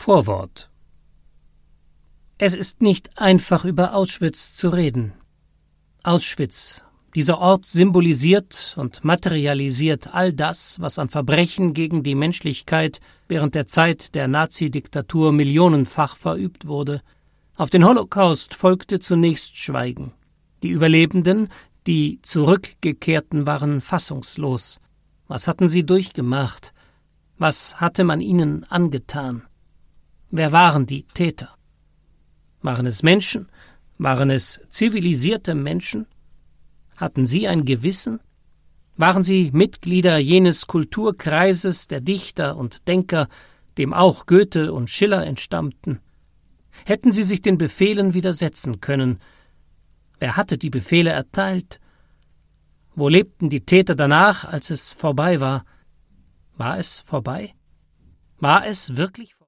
Vorwort. Es ist nicht einfach, über Auschwitz zu reden. Auschwitz, dieser Ort symbolisiert und materialisiert all das, was an Verbrechen gegen die Menschlichkeit während der Zeit der Nazidiktatur millionenfach verübt wurde. Auf den Holocaust folgte zunächst Schweigen. Die Überlebenden, die Zurückgekehrten, waren fassungslos. Was hatten sie durchgemacht? Was hatte man ihnen angetan? Wer waren die Täter? Waren es Menschen? Waren es zivilisierte Menschen? Hatten sie ein Gewissen? Waren sie Mitglieder jenes Kulturkreises der Dichter und Denker, dem auch Goethe und Schiller entstammten? Hätten sie sich den Befehlen widersetzen können? Wer hatte die Befehle erteilt? Wo lebten die Täter danach, als es vorbei war? War es vorbei? War es wirklich vorbei?